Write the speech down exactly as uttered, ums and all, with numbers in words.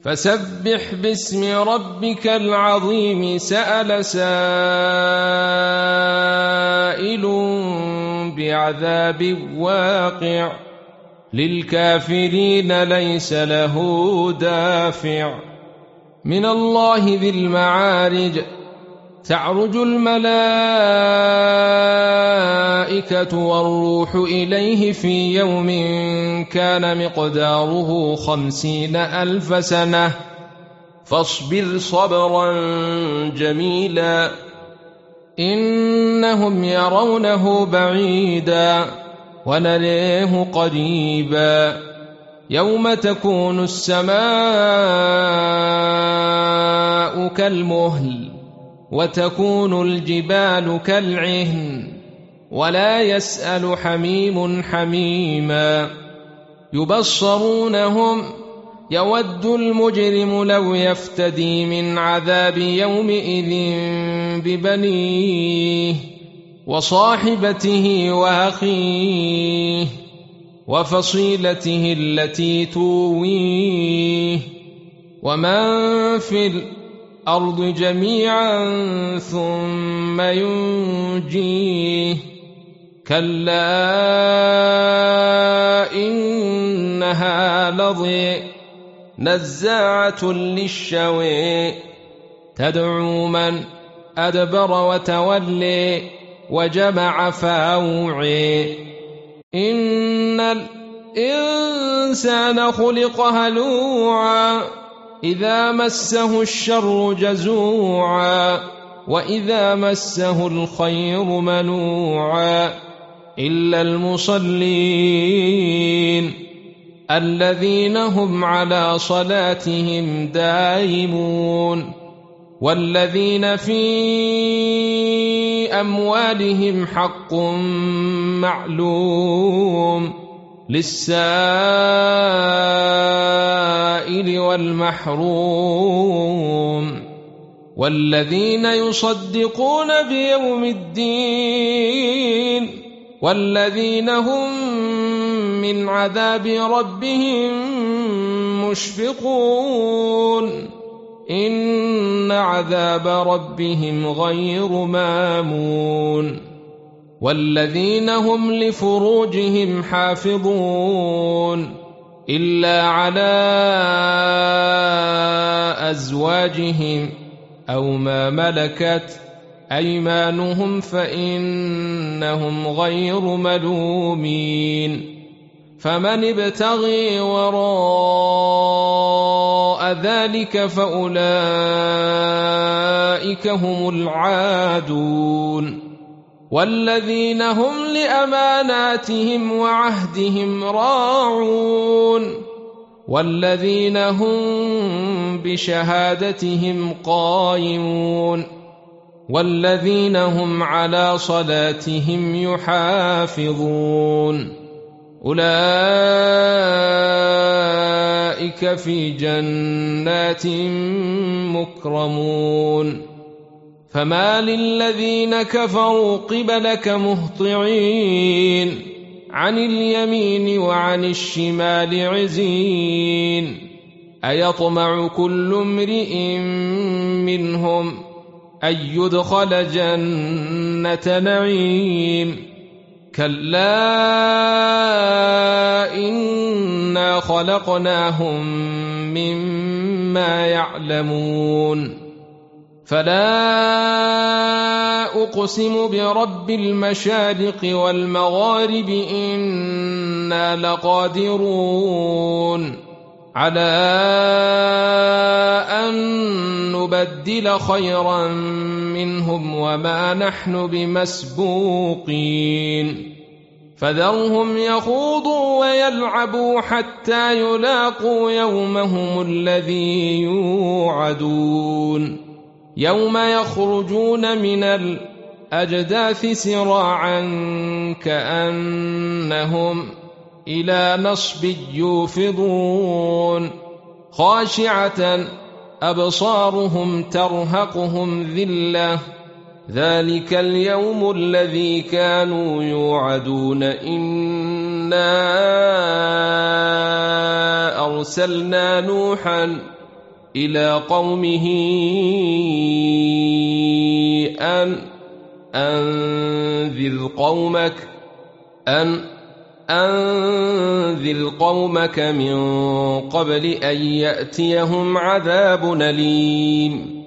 فسبح باسم ربك العظيم. سأل سائل بعذاب واقع للكافرين ليس له دافع. من الله ذي المعارج تعرج الملائكة والروح إليه في يوم كان مقداره خمسين ألف سنة فاصبر صبرا جميلا إنهم يرونه بعيدا ونريه قريبا يوم تكون السماء كالمهل وتكون الجبال كالعهن ولا يسأل حميم حميما يبصرونهم يود المجرم لو يفتدي من عذاب يومئذ ببنيه وصاحبته وأخيه وفصيلته التي تويه ومن في الأرض جميعا ثم ينجيه كلا إنها لظى نزاعة للشوى تدعو من أدبر وتولي وجمع فأوعي إن الإنسان خلق هلوعا إذا مسه الشر جزوعا وإذا مسه الخير منوعا إلا المصلين الذين هم على صلاتهم دائمون والذين في أموالهم حق معلوم للسائل والمحروم والذين يصدقون بيوم الدين والذين هم من عذاب ربهم مشفقون إن عذاب ربهم غير مامون والذين هم لفروجهم حافظون إلا على أزواجهم أو ما ملكت أيمانهم فإنهم غير ملومين فمن ابتغي وراء ذلك فأولئك هم العادون والذين هم لأماناتهم وعهدهم راعون والذين هم بشهادتهم قائمون والذين هم على صلاتهم يحافظون أولئك في جنات مكرمون فما للذين كفروا قبلك مهطعين عن اليمين وعن الشمال عزين أيطمع كل امرئ منهم أن يدخل جنة نعيم كلا إنا خلقناهم مما يعلمون فلا أقسم برب المشارق والمغارب إنا لقادرون على أن نبدل خيرا منهم وما نحن بمسبوقين فذرهم يخوضوا ويلعبوا حتى يلاقوا يومهم الذي يوعدون يوم يخرجون من الأجداث سراعا كأنهم إلى نصب يوفضون خاشعة أبصارهم ترهقهم ذلة ذلك اليوم الذي كانوا يوعدون إنا أرسلنا نوحا إلى قومه أن أنذر قومك أن أنذر قومك من قبل أن يأتيهم عذاب أليم